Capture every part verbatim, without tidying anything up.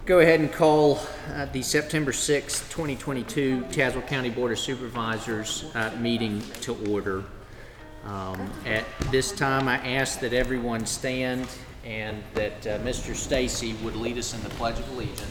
Go ahead and call uh, the September sixth, twenty twenty-two Tazewell County Board of Supervisors uh, meeting to order. Um, at this time, I ask that everyone stand and that uh, Mister Stacy would lead us in the Pledge of Allegiance.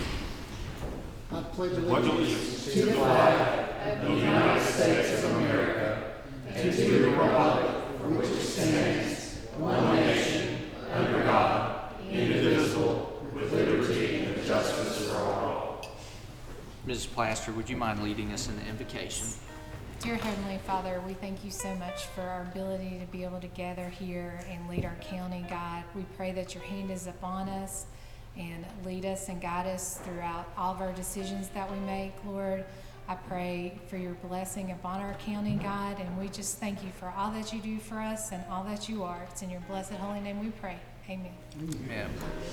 I pledge allegiance to the flag of the United States of America and to the republic for which it stands, one nation, under God, indivisible, with liberty and justice for all. Missus Plaster, would you mind leading us in the invocation? Dear Heavenly Father, we thank you so much for our ability to be able to gather here and lead our county, God. We pray that your hand is upon us and lead us and guide us throughout all of our decisions that we make, Lord. I pray for your blessing upon our county, God, and we just thank you for all that you do for us and all that you are. It's in your blessed holy name we pray. Amen. Amen.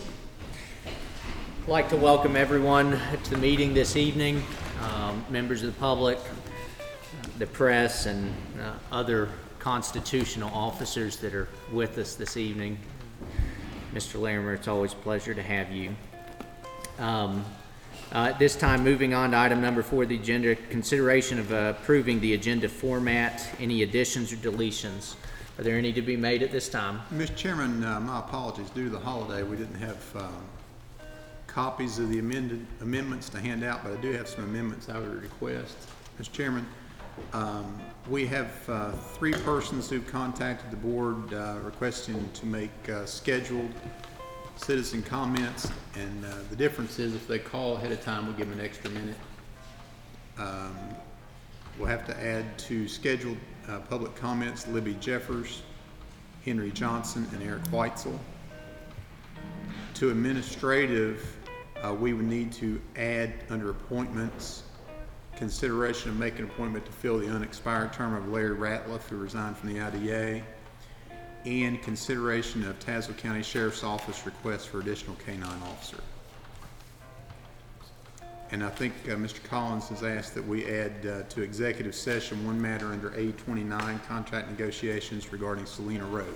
I'd like to welcome everyone to the meeting this evening, um, members of the public, the press, and uh, other constitutional officers that are with us this evening. Mister Larimer, it's always a pleasure to have you. Um, uh, at this time, moving on to item number four of the agenda, consideration of uh, approving the agenda format. Any additions or deletions? Are there any to be made at this time? Mister Chairman, uh, my apologies. Due to the holiday, we didn't have um, copies of the amended amendments to hand out, but I do have some amendments I would request. Mister Chairman, um, we have uh, three persons who've contacted the board uh, requesting to make uh, scheduled citizen comments, and uh, the difference is if they call ahead of time, we give them an extra minute. Um, we'll have to add to scheduled uh, public comments Libby Jeffers, Henry Johnson, and Eric Weitzel. To administrative, uh, we would need to add under appointments consideration of making an appointment to fill the unexpired term of Larry Ratliff, who resigned from the I D A, and consideration of Tazewell County Sheriff's Office request for additional K nine officer. And I think uh, Mister Collins has asked that we add uh, to executive session one matter under A twenty-nine, contract negotiations regarding Salina Road.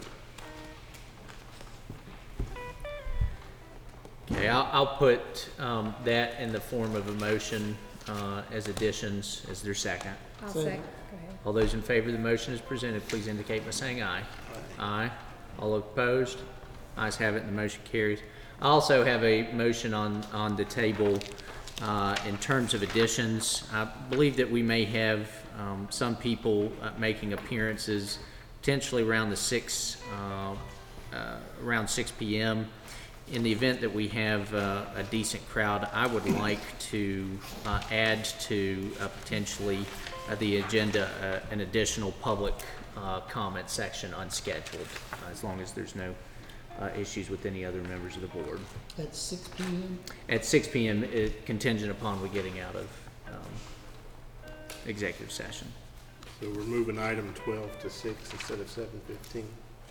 Okay, I'll, I'll put um, that in the form of a motion uh, as additions. Is there a second? I'll second. Go ahead. All those in favor of the motion as presented, please indicate by saying aye. Aye. Aye. All opposed? Ayes have it, and the motion carries. I also have a motion on, on the table uh, in terms of additions. I believe that we may have um, some people uh, making appearances potentially around the six, uh, uh, around six p m In the event that we have uh, a decent crowd, I would like to uh, add to uh, potentially uh, the agenda uh, an additional public uh, comment section unscheduled, uh, as long as there's no uh, issues with any other members of the board. At six p m? At six p m, it, contingent upon we getting out of um, executive session. So we're moving item twelve to six instead of seven fifteen.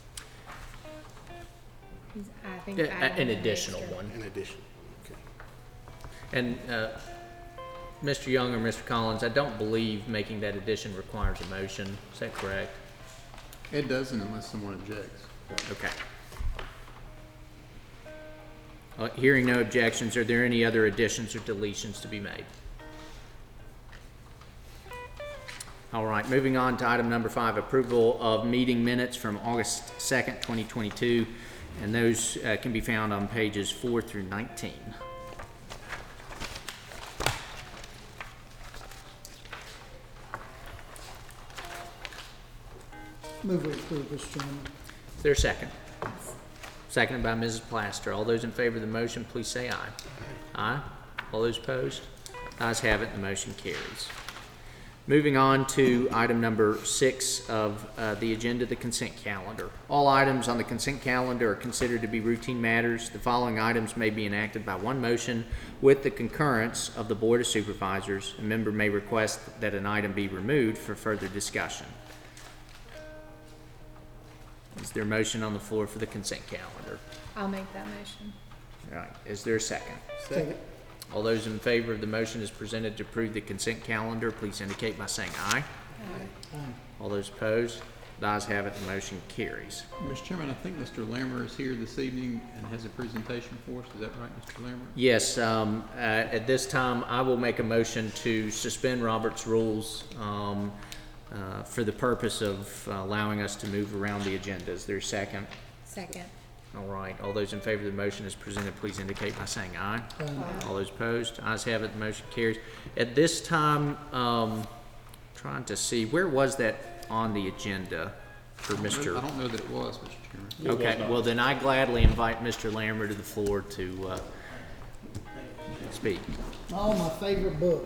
I think Uh, adding an an additional extra. one. In addition, okay. And uh, Mister Young or Mister Collins, I don't believe making that addition requires a motion. Is that correct? It doesn't unless someone objects. Okay. Uh, hearing no objections, are there any other additions or deletions to be made? All right, moving on to item number five, approval of meeting minutes from August second, twenty twenty-two, and those uh, can be found on pages four through nineteen. Move to approve, Mister Chairman. Is there a second? Seconded by Missus Plaster. All those in favor of the motion, please say aye. Aye. All those opposed? Ayes have it, the motion carries. Moving on to item number six of uh, the agenda, the consent calendar. All items on the consent calendar are considered to be routine matters. The following items may be enacted by one motion with the concurrence of the Board of Supervisors. A member may request that an item be removed for further discussion. Is there a motion on the floor for the consent calendar? I'll make that motion. All right. Is there a second? Second. All those in favor of the motion as presented to approve the consent calendar, please indicate by saying aye. Aye. Aye. All those opposed? The ayes have it, the motion carries. Mister Chairman, I think Mister Lammer is here this evening and has a presentation for us. Is that right, Mister Lammer? Yes, um, uh, at this time, I will make a motion to suspend Robert's rules um, uh, for the purpose of allowing us to move around the agenda. Is there a second? Second. All right, all those in favor of the motion as presented, please indicate by saying aye. All those opposed, ayes have it, the motion carries. At this time, um, trying to see, where was that on the agenda for Mister? I don't know that it was, Mister Chairman. Okay, well then I gladly invite Mister Lammer to the floor to uh, speak. Oh, my favorite book.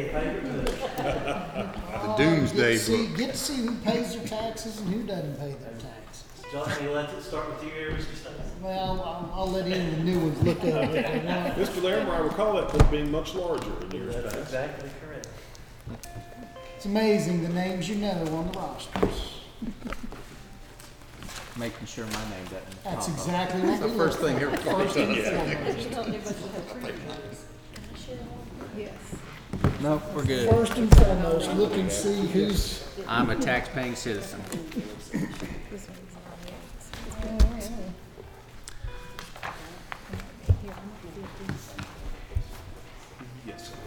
The Doomsday Get to see, Book. get to see who pays their taxes and who doesn't pay their taxes. Johnny, let it start with you here, Mister Stokes. Well, I'll, I'll let any of the new ones look at it if they want. Mister Larimer, I recall that book being much larger in years That's past. exactly correct. It's amazing the names you know on the rosters. Making sure my name doesn't That's pop up. exactly what The we first look thing for. here pops up. Yes. No, we're good. First and foremost, look and see who's, I'm a tax-paying citizen. Yes, sir.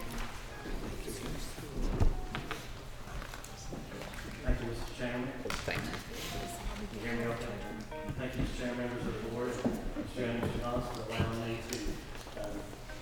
Thank you, Mister Chairman. Thank you. Can you hear me okay? Thank you, Mister Chairman, members of the board, Mister Chairman, Mister Thomas, for allowing me to, um,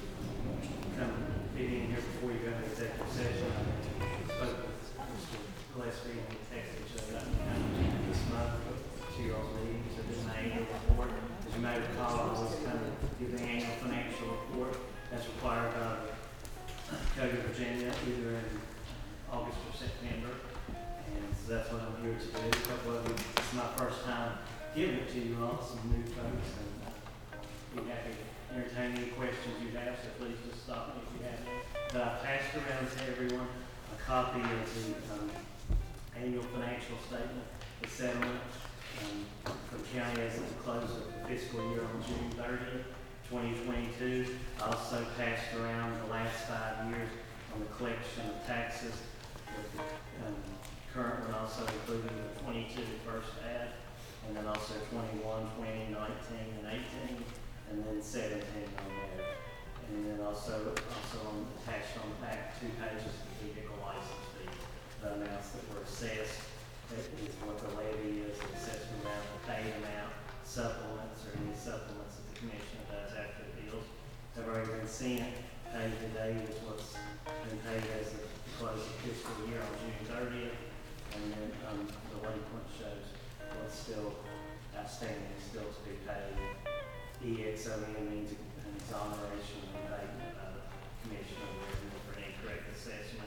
come be in here before you go into executive session. I spoke with Mister Gillespie and he texted each other about kind of this month, to your all's meeting, so this is my annual report. As you may recall, I always kind of give the annual financial report that's required by the Code of Virginia, either in August or September. And so that's what I'm here to do. A couple of you, it's my first time giving it to you all, some new folks, and uh, be happy to entertain any questions you have, so please just stop me if you have any. But I passed around to everyone a copy of the um, annual financial statement, the settlement um, for the county as of the close of the fiscal year on June thirtieth, twenty twenty-two. I also passed around the last five years on the collection of taxes, with the um, current one also including the twenty-two first ad, and then also twenty-one, twenty, nineteen, and eighteen, and then seventeen on there. And then also, also on, attached on the back, two pages of the vehicle license fee, the amounts that were assessed, that is what the levy is, the assessment amount, the paid amount, supplements, or any supplements that the commission does after the bills have already been sent. Paid today is what's been paid as of the close of fiscal year on June thirtieth. And then, um, the delinquent shows what's still outstanding, still to be paid. E X O N means an exoneration of payment by the commission of revenue for an incorrect assessment.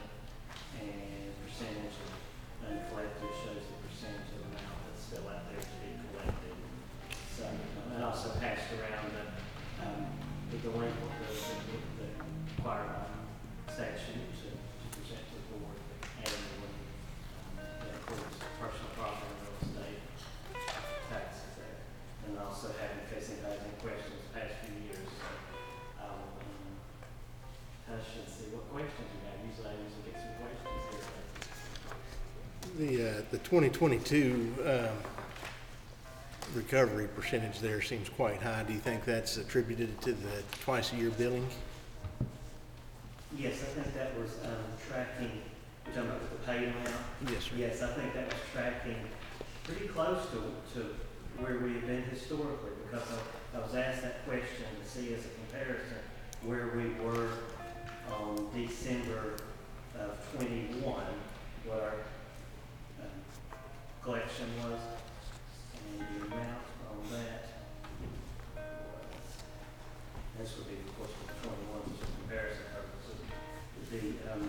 And percentage of uncollected shows the percentage of amount that's still out there to be collected. So, um, and also passed around the, um, the delinquent, the, the, the required by statute to, to present to the board annually. Um, that includes personal property and real estate taxes there. And also have, in case anybody has any questions, the past few years, so I'll, um, touch and see what questions you have. Usually I usually get some questions here. The, uh, the twenty twenty-two, um, recovery percentage there seems quite high. Do you think that's attributed to the twice-a-year billing? Yes, I think that was, um, tracking, you're talking about the pay amount? Yes, sir. Yes, I think that was tracking pretty close to, to where we have been historically, because I, I was asked that question to see as a comparison where we were on December of twenty-one, what our, um, collection was, and the amount on that was, this would be, of course, for twenty-one, just for comparison purposes. The, um,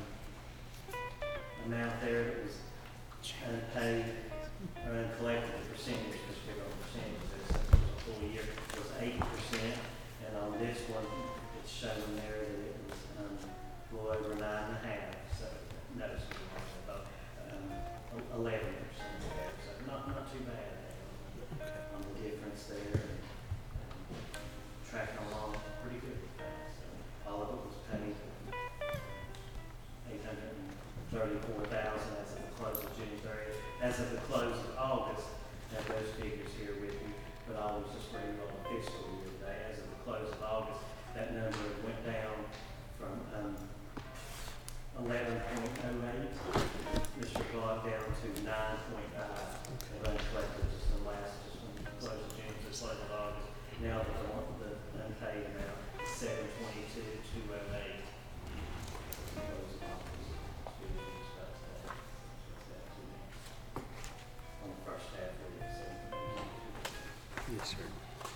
amount there that was unpaid or uncollected, the percentage, because we're on percentage, this was a full year, was eight percent. And on this one, it's showing there that it was, um, a little over nine and a half, so noticeable, about, um, eleven percent there, so not, not too bad there on the difference there. Um, Tracking along pretty good with that, so all of it was paid. Eight hundred and thirty-four thousand as of the close of June thirtieth. As as of the close of August, I have those figures here with you, but I was just bringing on the fiscal year today. As of the close of August, that number went down from, um, eleven point oh eight, Mister Clark, down to nine point five. And uncollected just the last, just from the close of June to the close of August. Now the, the unpaid amount, seven twenty-two, two oh eight. Close of August. Excuse me, just about that. That's that to me. On the first half of it, seven twenty-two. Yes, sir.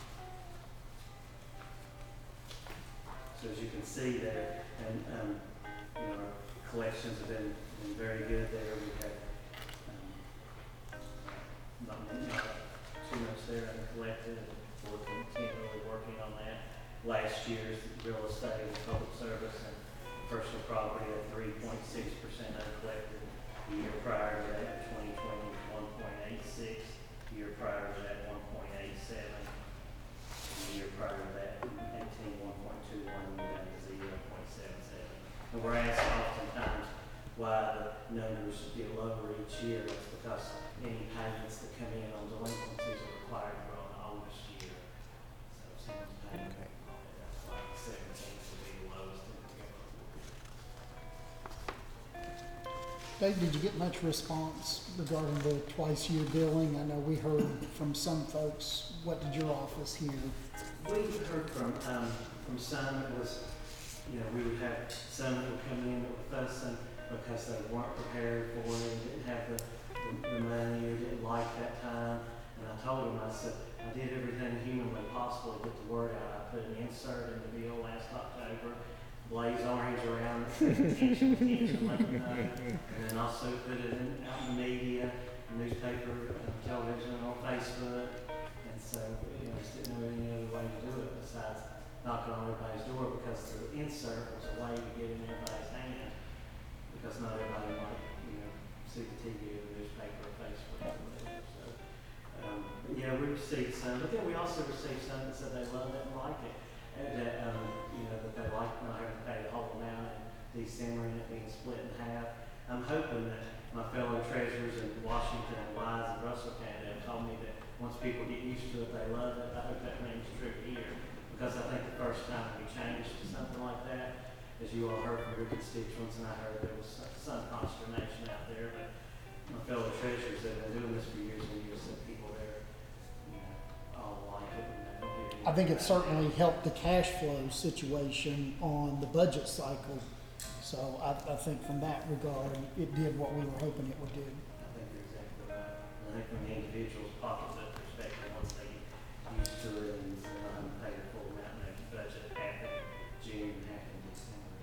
So as you can see there, and, um, you know, our collections have been, been very good there. We have, um, not, not too much there uncollected, and we're continually working on that. Last year's real estate and public service and personal property at three point six percent uncollected. The year prior to that, twenty twenty, was one point eight six. The year prior to that, one point eight seven. The year prior to that, eighteen, one point two one, and then to zero point seven seven. And we're asked oftentimes why the numbers get lower each year. That's because any payments that come in on delinquencies are required to run August year. So if someone's paying, Okay. that's like seventeen would be the lowest in the government. Dave, did you get much response regarding the twice-year billing? I know we heard from some folks. What did your office hear? We heard from, um, from some, it was, you know, we would have some that would come in with us and because they weren't prepared for it, and didn't have the, the, the money, or didn't like that time. And I told them, I said, I did everything humanly possible to get the word out. I put an insert in the bill last October, blaze orange around it, attention, attention, let them know. And then also put it in, out in the media, newspaper, uh, television, on Facebook. And so, you know, just didn't know any other way to do it besides knocking on everybody's door, because the insert was a way to get in everybody's hand, because not everybody might, you know, see the T V or the newspaper or Facebook or whatever. So, um, but yeah, we received some, but then we also received some that said they love it and like it, and that, um, you know, that they like not having to pay the whole amount in December and it being split in half. I'm hoping that my fellow treasurers in Washington and Wise and Russell County have told me that once people get used to it, they love it. I hope that remains true here, because I think the first time we changed to something like that, as you all heard from your constituents, and I heard there was some consternation out there, but my fellow treasurers that have been doing this for years and years said people there, you know, all like it and they don't hear anything I think it about certainly helped the cash flow situation on the budget cycle. So I, I think from that regard, it did what we were hoping it would do. I think you're exactly right. And I think from the individual's pocketbook perspective, once they get used to it and it's not pay the full amount in their budget, half in June, half in December.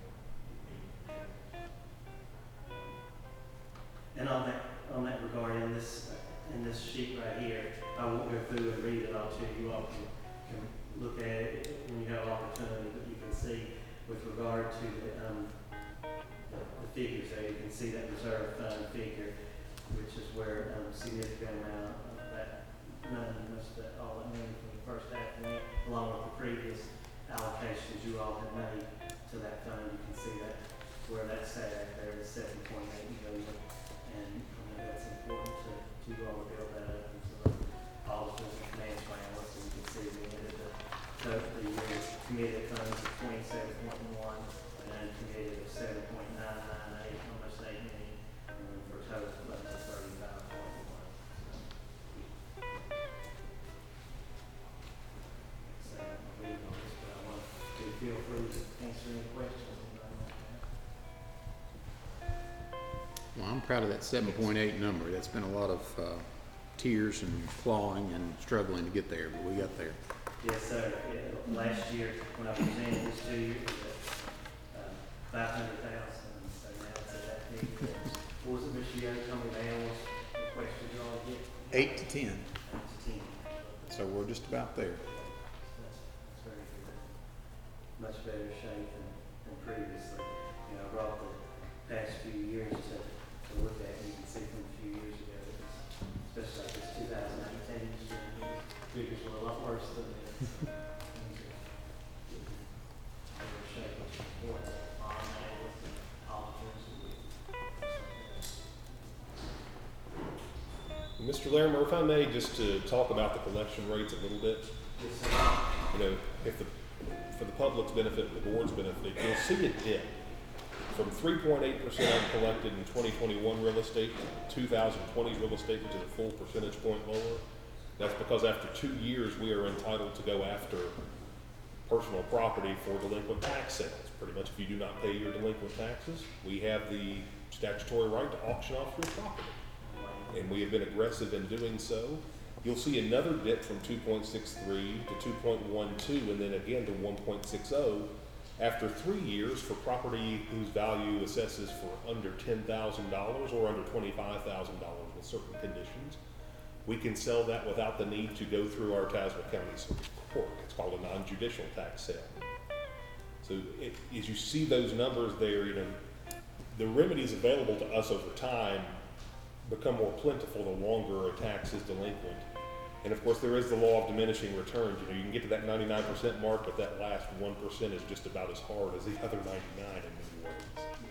And on that, on that regard, in this, in this sheet right here, I won't go through and read it all to you. You all can, can look at it when you have opportunity, but you can see with regard to the, um, the, the figures there, you can see that reserve fund figure, which is where, um, significant amount of that money, most of that, all that money from the first half went, along with the previous allocations you all had made to that fund. You can see that where that's at there is seven point eight million. And I know that's important to, to you all to build that up into the auditors and financial analysts, and you can see we ended the, the, the year committed funds of twenty-seven point one and uncommitted of seven point nine nine eight, almost eight million, um, for a total funds of thirty-five point one. So, I'm reading on this, but I want to feel free to answer any questions. Anybody might have. Well, I'm proud of that seven point eight number. That's been a lot of uh, tears and clawing and struggling to get there, but we got there. Yes, sir. Yeah, last year, when I presented this to you, it was at uh, five hundred thousand, and so now it's at that big. What was it, Mister Young, told me the analyst requested you all get? Eight to ten, Eight to ten. so we're just about there. That's, that's very good. Much better shape than, than previously. You know, I brought the past few years to, to look at, and you can see from a few years ago, it was, especially like this two thousand eighteen, figures were a lot worse than this. Better shape, which is important. Our analysts and auditors and we- Mister Larimer, if I may, just to talk about the collection rates a little bit. You know, if the, for the public's benefit, and the board's benefit, you'll see a dip from three point eight percent uncollected in twenty twenty-one real estate to two thousand twenty real estate, which is a full percentage point lower. That's because after two years, we are entitled to go after personal property for delinquent tax sales. Pretty much, if you do not pay your delinquent taxes, we have the statutory right to auction off your property. And we have been aggressive in doing so. You'll see another dip from two point six three to two point one two, and then again to one point six zero after three years for property whose value assesses for under ten thousand dollars or under twenty-five thousand dollars with certain conditions. We can sell that without the need to go through our Tazewell County Circuit Court. It's called a non-judicial tax sale. So it, as you see those numbers there, you know, the remedies available to us over time become more plentiful the longer a tax is delinquent. And of course, there is the law of diminishing returns. You know, you can get to that ninety-nine percent mark, but that last one percent is just about as hard as the other ninety-nine in many ways.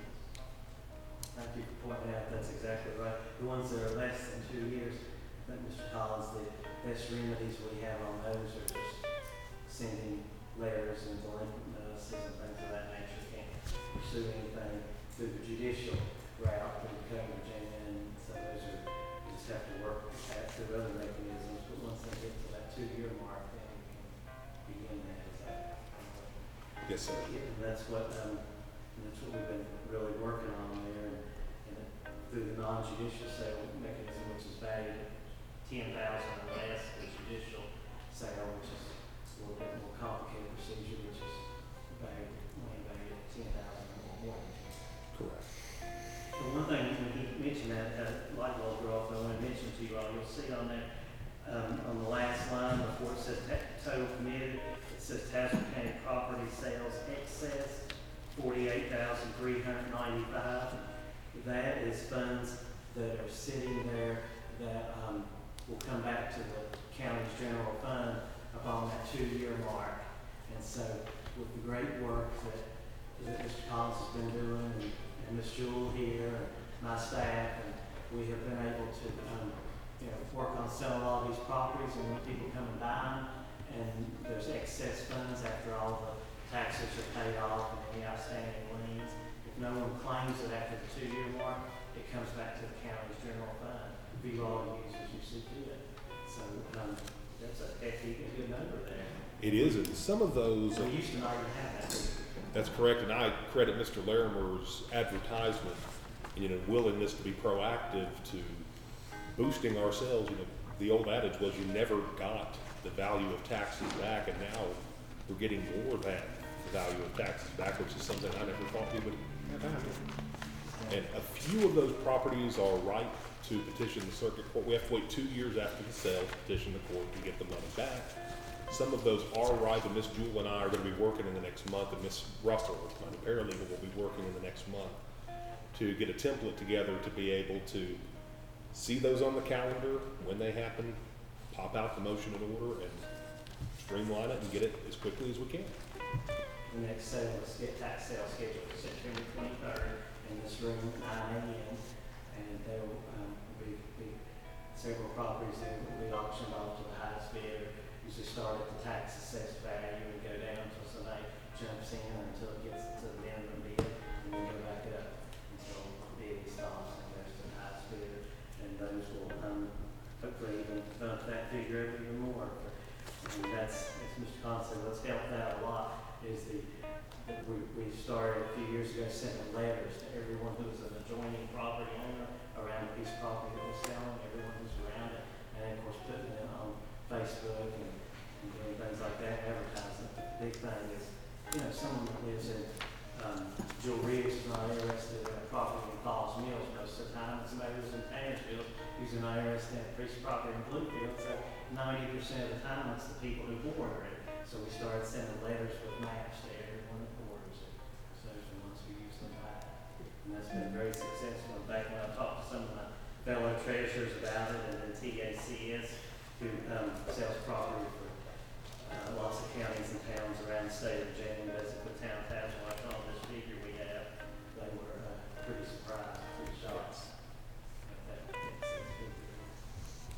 Thank you for pointing out, that's exactly right. The ones that are less than two years, I think Mister Collins, the best remedies we have on those are just sending letters and delinquent notices and things of that nature. You can't pursue anything through the judicial route through the Code of Virginia, and so those are, you just have to work at through other mechanisms, but once they get to that two-year mark, then you can begin that. Is that Yes, sir. yeah, and that's what, um, and that's what we've been really working on there, and, and it, through the non-judicial sale mechanism, which is valued at ten thousand or less, the judicial sale, which is a little bit more complicated procedure, which is valued, only valued at ten thousand or more. Correct. But one thing, when he mentioned that, uh, light bulb go off, I want to mention to you all, you'll see on that, um, on the last line before it says ta- total committed, it says Tazewell County property sales excess, forty-eight thousand three hundred ninety-five. That is funds that are sitting there that, um, will come back to the county's general fund upon that two-year mark. And so, with the great work that, that Mister Collins has been doing, and, and Miz Jewell here, and my staff, and we have been able to, um, you know, work on selling all these properties, and when people come and buy them, and there's excess funds after all the taxes are paid off and any outstanding liens. If no one claims it after the two-year mark, it comes back to the county's general fund. For you all to use as you see fit. So um, that's a hefty, a good number there. It is, and some of those. We used to not even have that. That's correct, and I credit Mister Larimer's advertisement and, you know, willingness to be proactive to boosting ourselves. You know, the old adage was you never got the value of taxes back, and now we're getting more than the value of taxes back, which is something I never thought we would have happened. And a few of those properties are ripe to petition the circuit court. We have to wait two years after the sale to petition the court to get the money back. Some of those are ripe, and Miz Jewell and I are going to be working in the next month, and Miz Russell, my paralegal, will be working in the next month to get a template together to be able to see those on the calendar when they happen, pop out the motion in order, and streamline it and get it as quickly as we can. The next sale is get tax sale scheduled for September twenty-third in this room at nine a.m. And there will um, be, be several properties that will be auctioned off to the highest bidder. Usually start at the tax assessed value and go down until somebody jumps in until it gets to the minimum bid, and then go back up until the bid stops and goes to the highest bidder. And those will um, hopefully even bump that figure up even more. And that's, as Mister Collins said, what's helped out a lot is the, that we, we started a few years ago sending letters to everyone who was an adjoining property owner around a piece of property that was selling, everyone who's around it, and then of course putting it on Facebook and, and doing things like that, advertising. The big thing is, you know, someone that lives in, um, Jewel Reeves is not interested in a property in Falls Mills most of the time, and somebody who's in Tannersville who's not interested in a piece of property in Bluefield, so ninety percent of the time it's the people who border it. So we started sending letters with maps to everyone that borders it, so those are the ones who use them back. And that's been very successful. In fact, when I talked to some of my fellow treasurers about it, and then T A C S, who um, sells property for uh, lots of counties and towns around the state of Virginia, does it for town Tazewell, like all this figure we have, they were uh, pretty surprised, pretty shocked at that.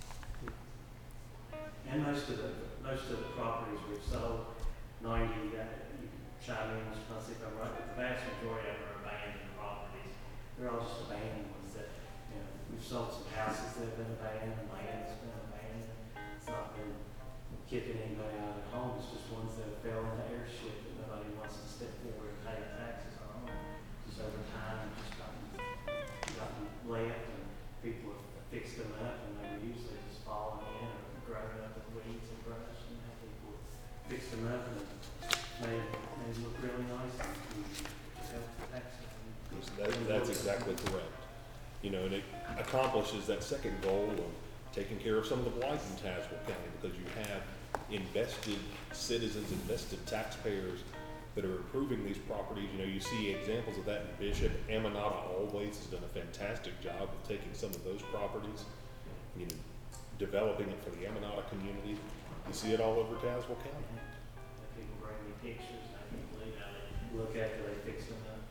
And most of the, most of the properties we've sold, ninety, uh, you can chime in, Mister Muncy, if I'm right, but the vast majority of them are abandoned properties. They're all just abandoned ones that, you know, we've sold some houses that have been abandoned, land that's been abandoned. It's not been kicking anybody out of their home, it's just ones that fell into airship that nobody wants to step forward and pay taxes on. Just over time, just gotten, gotten left, and people have fixed them up, and they were usually just falling in or growing up with weeds and brush, and now people fix them up and made, made them look really nice and help the taxes. That, that's exactly correct. You know, and it accomplishes that second goal of taking care of some of the blight in Tazewell County, because you have invested citizens, invested taxpayers that are improving these properties. You know, you see examples of that in Bishop. Aminata always has done a fantastic job of taking some of those properties, you know, developing it for the Aminata community. You see it all over Tazewell County. People bring me pictures, and I can't believe how they look after they fix them up.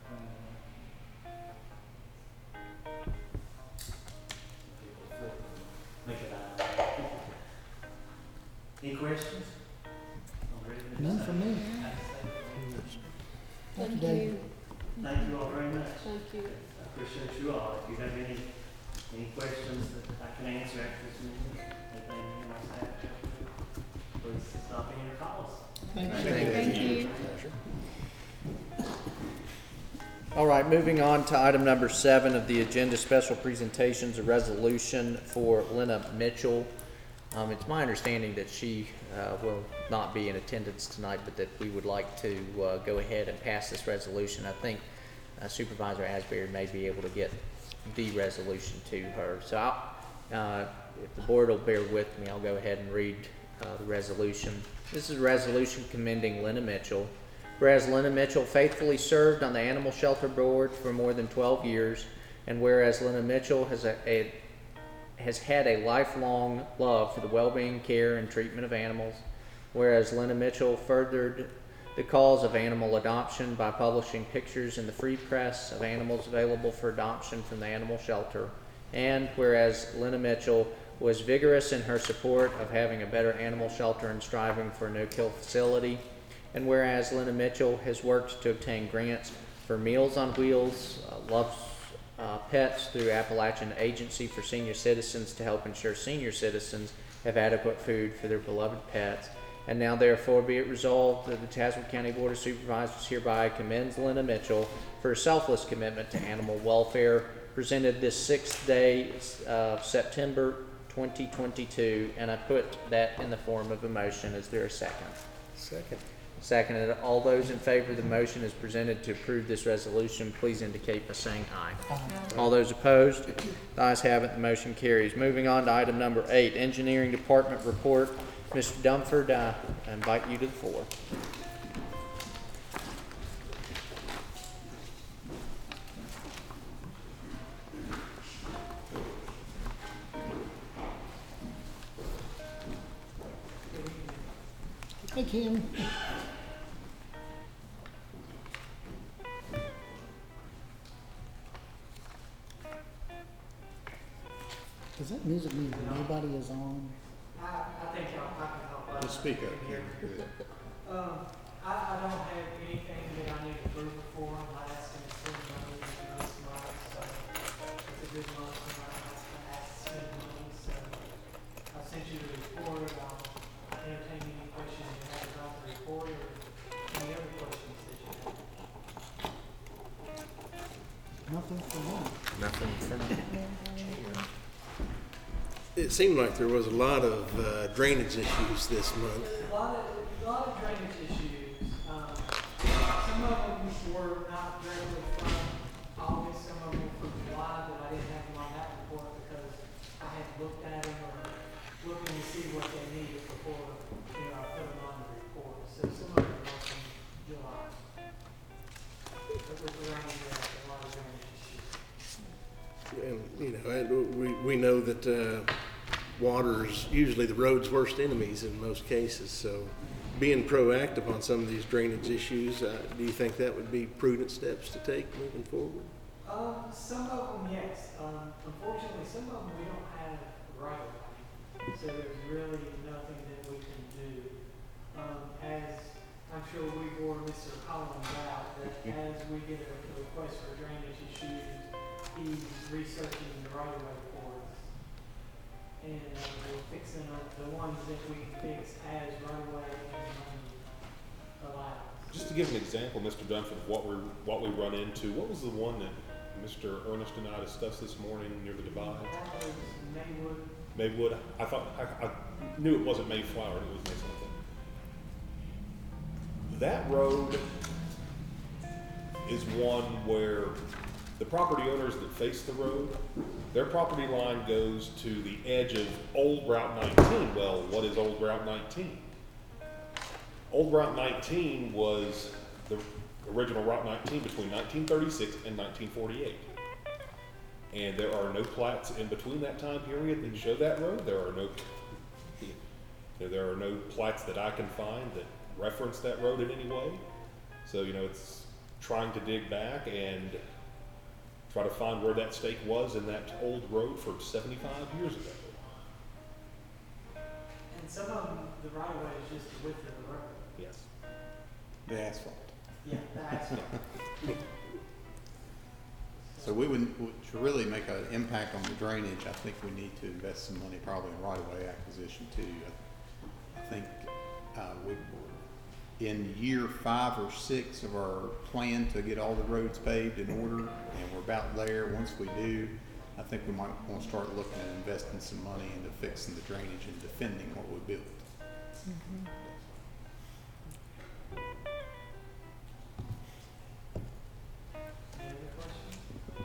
People flip them, make it out. Any questions? I'm ready to None say. from me. Thank you. David. Thank you all very much. Thank you. I appreciate you all. If you have any, any questions that I can answer after this meeting, anything you might have, please stop in or call us. Thanks. Thank you. All right, moving on to item number seven of the agenda, special presentations, a resolution for Lena Mitchell. Um, it's my understanding that she uh, will not be in attendance tonight, but that we would like to uh, go ahead and pass this resolution. I think uh, Supervisor Asbury may be able to get the resolution to her. So I'll, uh, if the board will bear with me, I'll go ahead and read uh, the resolution. This is a resolution commending Lena Mitchell. Whereas Lena Mitchell faithfully served on the Animal Shelter Board for more than twelve years, and whereas Lena Mitchell has a, a has had a lifelong love for the well-being, care, and treatment of animals, whereas Lena Mitchell furthered the cause of animal adoption by publishing pictures in the free press of animals available for adoption from the animal shelter, and whereas Lena Mitchell was vigorous in her support of having a better animal shelter and striving for a no-kill facility, and whereas Lena Mitchell has worked to obtain grants for Meals on Wheels, uh, loves uh, pets through Appalachian Agency for Senior Citizens to help ensure senior citizens have adequate food for their beloved pets. And now therefore be it resolved that the Tazewell County Board of Supervisors hereby commends Lena Mitchell for her selfless commitment to animal welfare, presented this sixth day of September twenty twenty-two, and I put that in the form of a motion. Is there a second? Second. Seconded. All those in favor of the motion as presented to approve this resolution, please indicate by saying aye. All those opposed? The ayes have it. The motion carries. Moving on to item number eight, Engineering Department Report. Mister Dumford, I invite you to the floor. Hey, Kim. Does that music mean that nobody is on? I, I think y'all, I can help out. Just speak up. Here. Um, I, I don't have anything that I need approval for. I'm not asking to spend money in this month, so it's a good month for my house to ask to spend money, so I sent you the report. I'll entertain any questions you have about the report or any other questions that you have. Nothing for me. Nothing from me. It seemed like there was a lot of uh, drainage issues this month. A lot of, a lot of drainage issues. Um, some of them were not directly from August, some of them were from July, but I didn't have them on that report because I had looked at them or looking to see what they needed before, you know, I put them on the report. So some of them were from July. But with the rain, there was a lot of drainage issues. And, you know, and we, we know that uh, water is usually the road's worst enemies in most cases. So being proactive on some of these drainage issues, uh, do you think that would be prudent steps to take moving forward? Um, some of them, yes. Um, unfortunately, some of them we don't have right of way. so there's really nothing that we can do. Um, as I'm sure we bore Mister Collins out, that as we get a request for drainage issues, he's researching the right of way for us. And uh, we're fixing up the ones that we can fix as right of way and money allows. Just to give an example, Mister Dunford, of what we what we run into, what was the one that Mister Ernest and I discussed this morning near the divide? That was Maywood. Maywood. I thought I, I knew it wasn't Mayflower. It was May something. That road is one where the property owners that face the road, their property line goes to the edge of Old Route nineteen. Well, what is Old Route nineteen? Old Route nineteen was the original Route nineteen between nineteen thirty-six and nineteen forty-eight. And there are no plats in between that time period that show that road. There are no, you know, there are no plats that I can find that reference that road in any way. So, you know, it's trying to dig back and try to find where that stake was in that old road for seventy-five years ago. And some of them, the right of way is just the width of the road. Yes. The asphalt. Yeah, that's it. So we would, to really make an impact on the drainage, I think we need to invest some money probably in right-of-way acquisition too. I think, uh, we, in year five or six of our plan to get all the roads paved in order, and we're about there. Once we do, I think we might want to start looking at investing some money into fixing the drainage and defending what we built. Mm-hmm. Any other questions?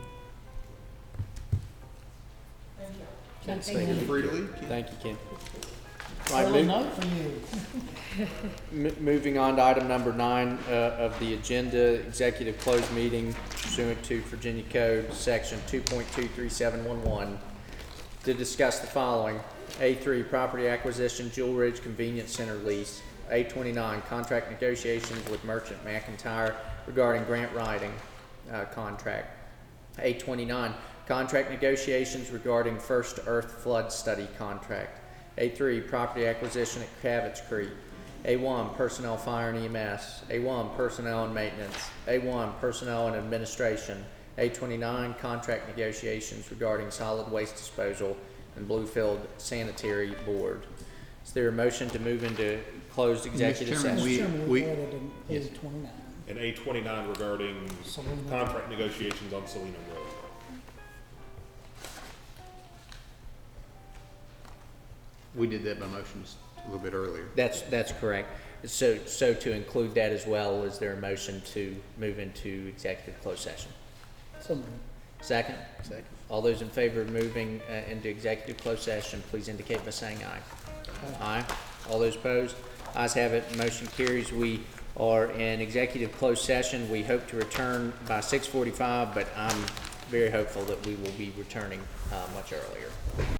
Thank you. Ken, Thank thank you. you. Free to leave, Ken. Thank you, Ken. All right, Early move- note for you. M- Moving on to item number nine uh, of the agenda, executive closed meeting pursuant to Virginia Code Section two point two three seven one one to discuss the following. A three, property acquisition, Jewel Ridge Convenience Center lease. A twenty-nine, contract negotiations with Merchant McIntyre regarding grant writing uh, contract. A twenty-nine, contract negotiations regarding First Earth Flood Study contract. A three, property acquisition at Kravitz Creek. A one, personnel, fire and E M S. A one, personnel and maintenance. A one, personnel and administration. A twenty-nine, contract negotiations regarding solid waste disposal and Bluefield Sanitary Board. Is there a motion to move into closed executive Chairman, session? we- Mister Chairman, we- we added an Yes. A twenty-nine. And A twenty-nine regarding Selena. contract negotiations on Selena Road. We did that by motion just a little bit earlier. That's, that's correct. So, so to include that as well, is there a motion to move into executive closed session? So moved. Second? Second. All those in favor of moving uh, into executive closed session, please indicate by saying aye. Aye. All those opposed? Ayes have it, motion carries. We are in executive closed session. We hope to return by six forty-five, but I'm very hopeful that we will be returning uh, much earlier.